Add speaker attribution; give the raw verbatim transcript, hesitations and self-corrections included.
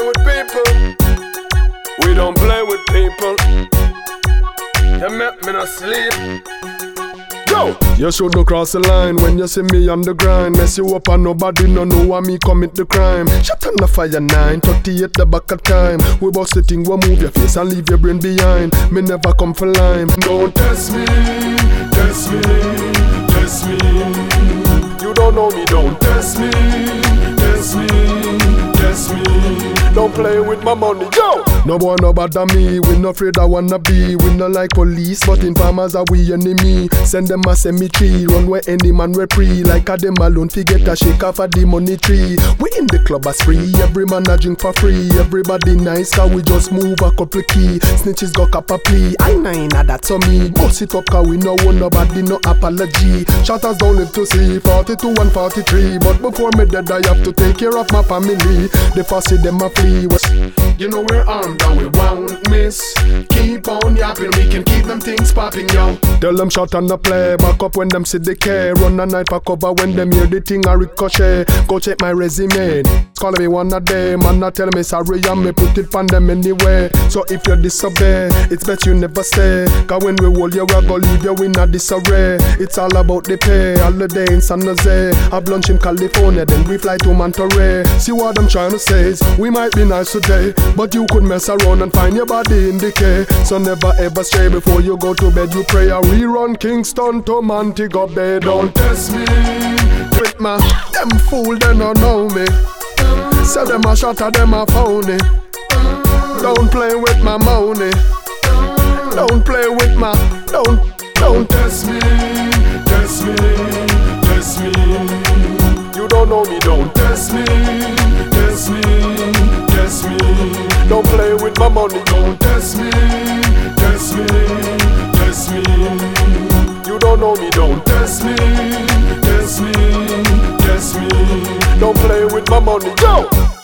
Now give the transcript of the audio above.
Speaker 1: with people. We don't play with people. You make me not sleep. Yo! You should not cross the line when you see me on the grind. Mess you up and nobody no know why me commit the crime. Shut on the fire nine, thirty-eight the back of time. We bust the thing, we move your face and leave your brain behind. Me never come for lime. Don't test me, test me, test me. You don't know me, don't test me, test me, test me. Don't play with my money, yo! No boy no bother me, we no afraid I wanna be. We no like police, but informers are we enemy. Send them a cemetery, run where any man we free. Like a them alone, fi get a shake off of the money tree. We in the club as free, every man a drink for free. Everybody nice, cause we just move a couple key. Snitches got cap a plea, I nine a that's on me. Bust it up cause we no want nobody, no apology. Shotters don't live to see, forty-two and forty-three. But before me dead I have to take care of my family. The first see them a flee. You know we're armed and we won't miss. Keep on yapping, we can keep them things popping, yo. Tell them shot and the play, back up when them see the care. Run a night for cover when them hear the thing a ricochet. Go check my resume, call me one of them. And not tell me sorry and me put it on them anyway. So if you disobey, it's bet you never stay. Cause when we hold you, we go leave you in a disarray. It's all about the pay, holiday in San Jose. Have lunch in California, then we fly to Monterey. See what I'm trying to say is, we might be nice today, but you could mess around and find your body in decay. So never ever stray before you go to bed. You pray a rerun Kingston to Montego Bay. Don't test me with my them fool, they don't know me. Say them a shot at them a phony. Don't play with my money. Don't play with my don't don't test me, test me, test me. You don't know me, don't test me, test me, test me. Don't play with my money, don't test me, test me, test me. You don't know me, don't test me, test me, test me. Don't play with my money, go!